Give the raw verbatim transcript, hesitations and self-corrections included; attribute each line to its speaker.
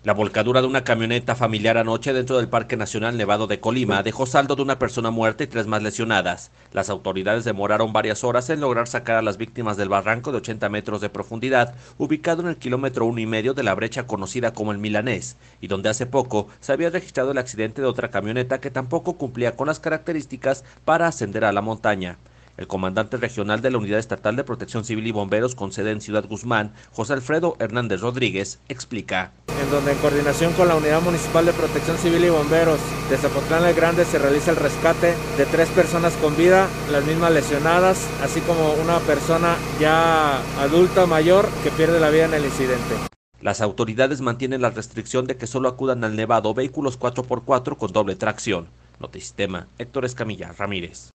Speaker 1: La volcadura de una camioneta familiar anoche dentro del Parque Nacional Nevado de Colima dejó saldo de una persona muerta y tres más lesionadas. Las autoridades demoraron varias horas en lograr sacar a las víctimas del barranco de ochenta metros de profundidad, ubicado en el kilómetro uno y medio de la brecha conocida como el Milanés, y donde hace poco se había registrado el accidente de otra camioneta que tampoco cumplía con las características para ascender a la montaña. El comandante regional de la Unidad Estatal de Protección Civil y Bomberos con sede en Ciudad Guzmán, José Alfredo Hernández Rodríguez, explica.
Speaker 2: En donde en coordinación con la Unidad Municipal de Protección Civil y Bomberos de Zapotlán el Grande se realiza el rescate de tres personas con vida, las mismas lesionadas, así como una persona ya adulta mayor que pierde la vida en el incidente.
Speaker 1: Las autoridades mantienen la restricción de que solo acudan al nevado vehículos cuatro por cuatro con doble tracción. Notisistema, Héctor Escamilla Ramírez.